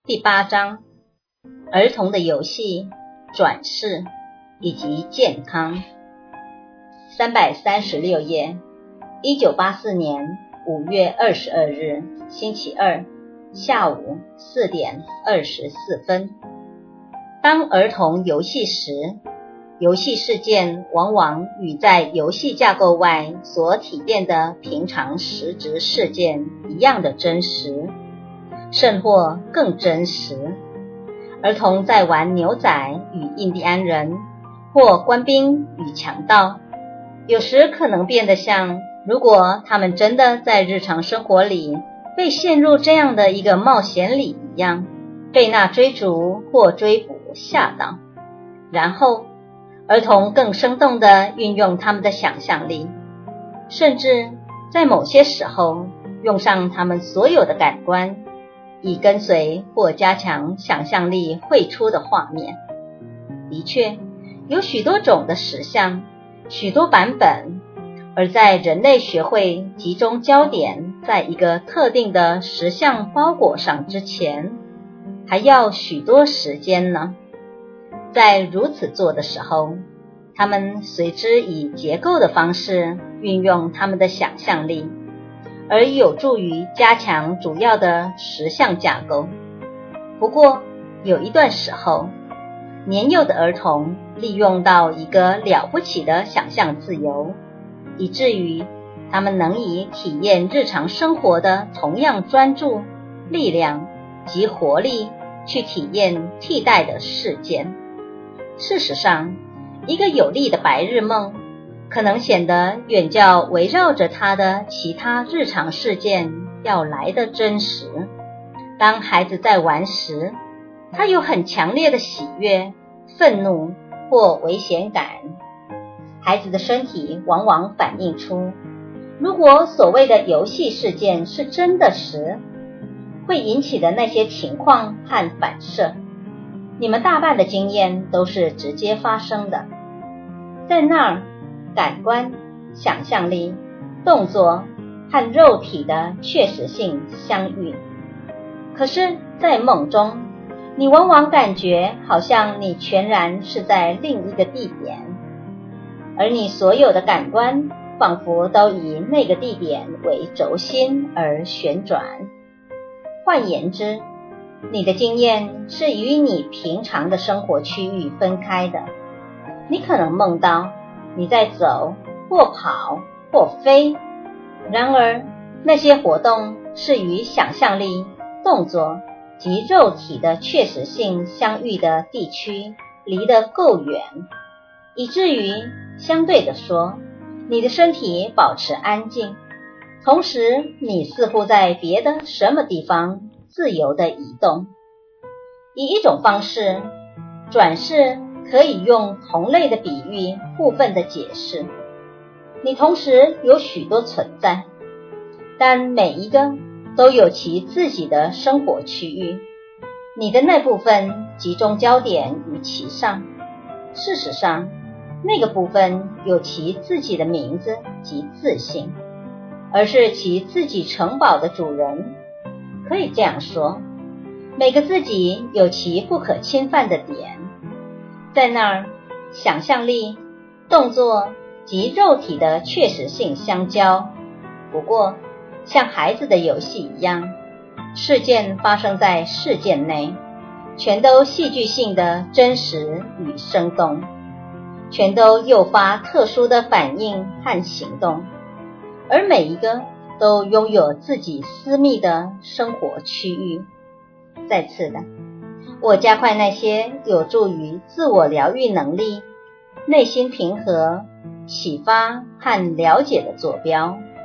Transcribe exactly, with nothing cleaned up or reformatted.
第八章，儿童的游戏、转世以及健康。三百三十六页，一九八四年五月二十二日，星期二，下午四点二十四分。当儿童游戏时，游戏事件往往与在游戏架构外所体验的平常实质事件一样的真实，甚或更真实。儿童在玩牛仔与印第安人，或官兵与强盗，有时可能变得像如果他们真的在日常生活里被陷入这样的一个冒险里一样，被那追逐或追捕吓到。然后儿童更生动地运用他们的想象力，甚至在某些时候用上他们所有的感官，以跟随或加强想象力绘出的画面。的确，有许多种的实相，许多版本，而在人类学会集中焦点在一个特定的实相包裹上之前，还要许多时间呢。在如此做的时候，他们随之以结构的方式运用他们的想象力，而有助于加强主要的实相架构。不过，有一段时候，年幼的儿童利用到一个了不起的想象自由，以至于他们能以体验日常生活的同样专注、力量及活力去体验替代的事件。事实上，一个有力的白日梦可能显得远较围绕着他的其他日常事件要来得真实。当孩子在玩时，他有很强烈的喜悦、愤怒或危险感。孩子的身体往往反映出，如果所谓的游戏事件是真的时，会引起的那些情况和反射。你们大半的经验都是直接发生的。在那儿，感官、想象力、动作和肉体的确实性相遇。可是，在梦中，你往往感觉好像你全然是在另一个地点，而你所有的感官仿佛都以那个地点为轴心而旋转。换言之，你的经验是与你平常的生活区域分开的。你可能梦到你在走或跑或飞，然而那些活动是与想象力、动作及肉体的确实性相遇的地区离得够远，以至于相对地说，你的身体保持安静，同时你似乎在别的什么地方自由地移动。以一种方式，转世可以用同类的比喻部分的解释。你同时有许多存在，但每一个都有其自己的生活区域，你的那部分集中焦点于其上。事实上，那个部分有其自己的名字及自性，而是其自己城堡的主人。可以这样说，每个自己有其不可侵犯的点，在那儿，想象力、动作及肉体的确实性相交。不过，像孩子的游戏一样，事件发生在事件内，全都戏剧性的真实与生动，全都诱发特殊的反应和行动，而每一个都拥有自己私密的生活区域。再次的，我加快那些有助于自我疗愈能力、内心平和、启发和了解的坐标。